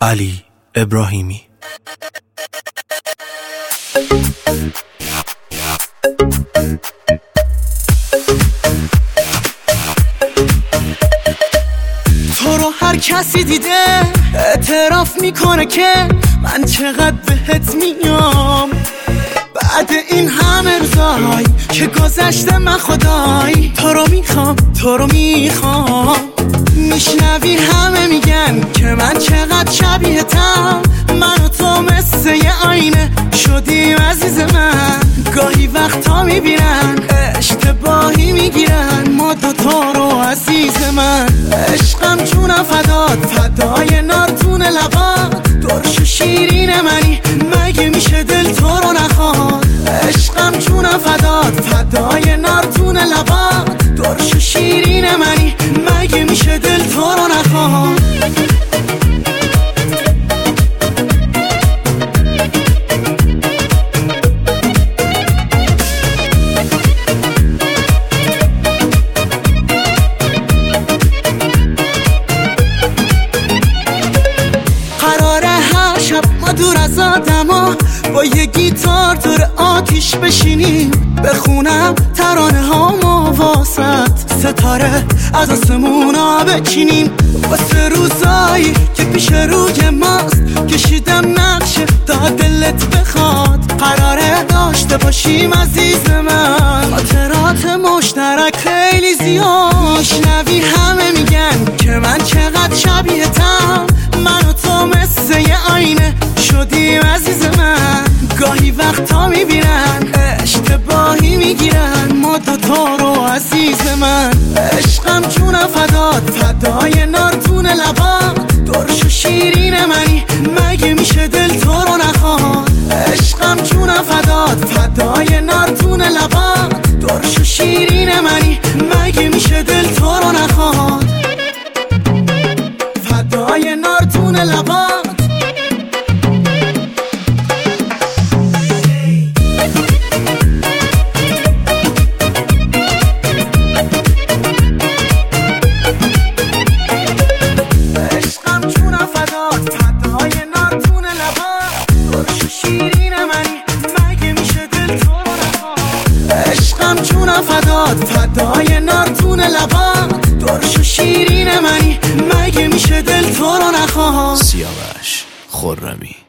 علی ابراهیمی. تو رو هر کسی دیده اعتراف میکنه که من چقدر بهت میام. بعد این همه روزایی که گذشته من خدای تو رو میخوام، تو رو میخوام. میشنوی همه میگن که من چقدر شبیهتم، من و تو مثل یه آینه شدیم عزیز من. گاهی وقتا میبینن اشتباهی میگیرن ما دوتا رو عزیز من. عشقم جونم فدات، فدای نارتون لبات، درش و شیرین منی، مگه میشه دل تو رو نخواد. عشقم جونم فدات، فدای نارتون لبات، درش و شیرین منی، مگه میشه دل تو رو نخواد. ما دور از آدما با یه گیتار دور آتیش بشینیم، بخونم ترانه ها ما واسط، ستاره از آسمونا بچینیم. واسه روزایی که پیش روی ماست کشیدم نقشه تا دلت بخواد. قراره داشته باشیم عزیز من خاطرات مشترک خیلی زیاد. میشنوی همه میگن که من چقدر شبیهتم، من و تو مثل یه آینه شدیم عزیز من. گاهی وقتا میبینن اشتباهی میگیرن ما دوتا رو عزیز من. عشقم جونم فدات، فدای نارتون لبات، درش و شیرین منی، مگه میشه دل تو رو نخواد. عشقم جونم فدات، فدای نارتون لبات، درش و شیرین منی، مگه میشه دل تو رو نخواد. فدای نارتون لبات. جونم فدات، فدای نارتون لبات، درش و شیرین منی، مگه میشه دل تو رو نخواد. سیاوش خرمی.